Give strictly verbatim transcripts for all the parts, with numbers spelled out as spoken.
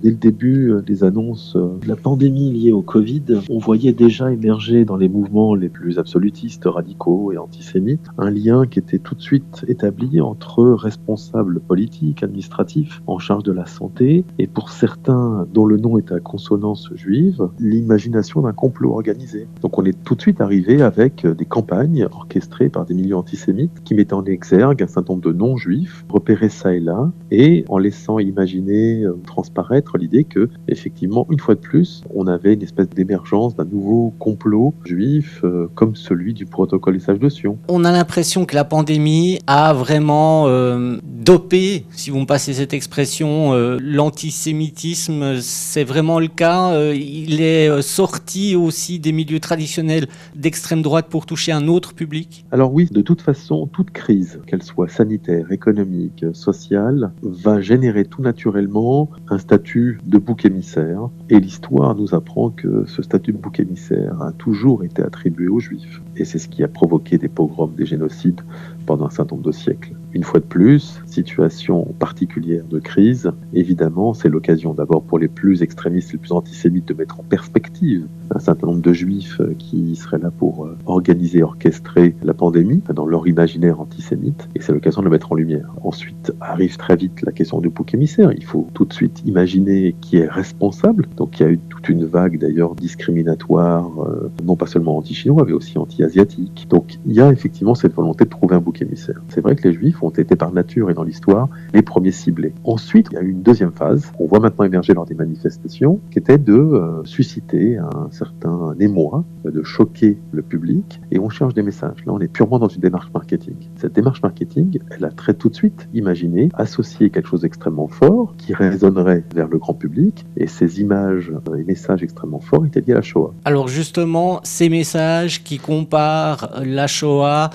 Dès le début euh, des annonces euh, de la pandémie liée au Covid, on voyait déjà émerger dans les mouvements les plus absolutistes, radicaux et antisémites, un lien qui était tout de suite établi entre responsables politiques, administratifs, en charge de la santé, et pour certains dont le nom est à consonance juive, l'imagination d'un complot organisé. Donc on est tout de suite arrivé avec des campagnes orchestrées par des milieux antisémites qui mettaient en exergue un certain nombre de non-juifs, repérés ça et là, et en laissant imaginer, euh, transparaître l'idée que, effectivement, une fois de plus, on avait une espèce d'émergence d'un nouveau complot juif, euh, comme celui du protocole des sages de Sion. On a l'impression que la pandémie a vraiment euh, dopé, si vous me passez cette expression, euh, l'antisémitisme. C'est vraiment le cas. Euh, il est euh, sorti aussi des milieux traditionnels d'extrême droite pour toucher un autre public. Alors oui, de toute façon, toute crise, qu'elle soit sanitaire, économique, sociale, va générer tout naturellement un statut de bouc émissaire. Et l'histoire nous apprend que ce statut de bouc émissaire a toujours été attribué aux Juifs. Et c'est ce qui a provoqué des pogroms, des génocides pendant un certain nombre de siècles. Une fois de plus, situation particulière de crise, évidemment, c'est l'occasion d'abord pour les plus extrémistes, les plus antisémites de mettre en perspective un certain nombre de juifs qui seraient là pour organiser, orchestrer la pandémie dans leur imaginaire antisémite, et c'est l'occasion de le mettre en lumière. Ensuite arrive très vite la question du bouc émissaire. Il faut tout de suite imaginer qui est responsable. Donc il y a eu toute une vague d'ailleurs discriminatoire, euh, non pas seulement anti-chinois, mais aussi anti-asiatique. Donc il y a effectivement cette volonté de trouver un bouc émissaire. C'est vrai que les juifs ont été par nature et dans l'histoire les premiers ciblés. Ensuite, il y a eu une deuxième phase qu'on voit maintenant émerger lors des manifestations, qui était de euh, susciter un certain émoi, de choquer le public, et on cherche des messages. Là, on est purement dans une démarche marketing. Cette démarche marketing, elle a très tout de suite imaginé associer quelque chose d'extrêmement fort qui résonnerait vers le grand public, et ces images et messages extrêmement forts étaient liés à la Shoah. Alors justement, ces messages qui comparent la Shoah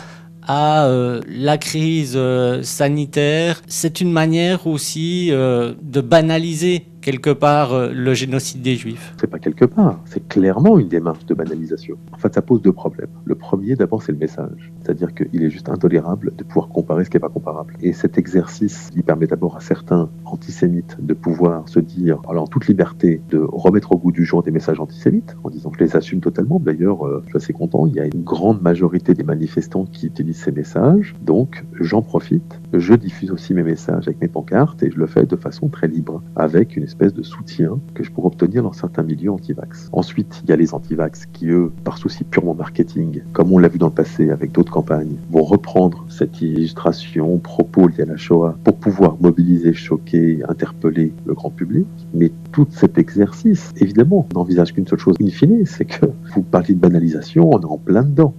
à euh, la crise euh, sanitaire, c'est une manière aussi euh, de banaliser quelque part euh, le génocide des Juifs. C'est pas quelque part, c'est clairement une démarche de banalisation. En fait, ça pose deux problèmes. Le premier, d'abord, c'est le message. C'est-à-dire qu'il est juste intolérable de pouvoir comparer ce qui n'est pas comparable. Et cet exercice, il permet d'abord à certains antisémites de pouvoir se dire, alors en toute liberté, de remettre au goût du jour des messages antisémites, en disant que je les assume totalement. D'ailleurs, euh, je suis assez content, il y a une grande majorité des manifestants qui utilisent ces messages, donc j'en profite. Je diffuse aussi mes messages avec mes pancartes et je le fais de façon très libre, avec une espèce de soutien que je pourrais obtenir dans certains milieux anti-vax. Ensuite, il y a les anti-vax qui, eux, par souci purement marketing, comme on l'a vu dans le passé avec d'autres campagnes, vont reprendre cette illustration, propos liés à la Shoah, pour pouvoir mobiliser, choquer, interpeller le grand public. Mais tout cet exercice, évidemment, n'envisage qu'une seule chose in fine, c'est que vous parlez de banalisation, on est en plein dedans.